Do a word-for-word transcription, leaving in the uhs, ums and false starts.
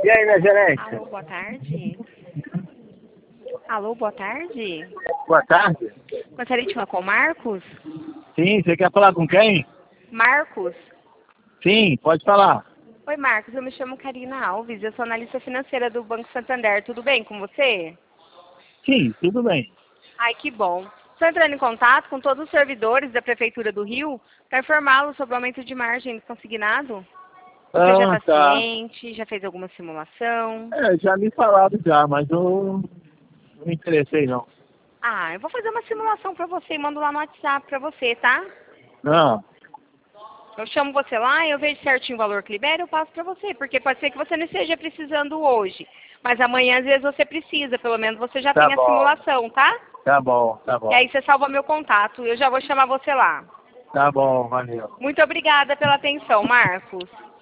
E aí, minha gerente? Alô, boa tarde. Alô, boa tarde. Boa tarde. Gostaria de falar com o Marcos? Sim, você quer falar com quem? Marcos? Sim, pode falar. Oi, Marcos, eu me chamo Karina Alves, eu sou analista financeira do Banco Santander. Tudo bem com você? Sim, tudo bem. Ai, que bom. Estou entrando em contato com todos os servidores da Prefeitura do Rio para informá-los sobre o aumento de margem do consignado. Você já Ah, está tá. ciente? Já fez alguma simulação? É, já me falaram já, mas eu não me interessei não. Ah, eu vou fazer uma simulação para você e mando lá no WhatsApp para você, tá? Não, Eu chamo você lá, eu vejo certinho o valor que libera, eu passo para você, porque pode ser que você não esteja precisando hoje, mas amanhã às vezes você precisa, pelo menos você já tá tem a bom, simulação, tá? tá bom, tá E bom. aí você salva meu contato, eu já vou chamar você lá. Tá bom, valeu. Muito obrigada pela atenção, Marcos.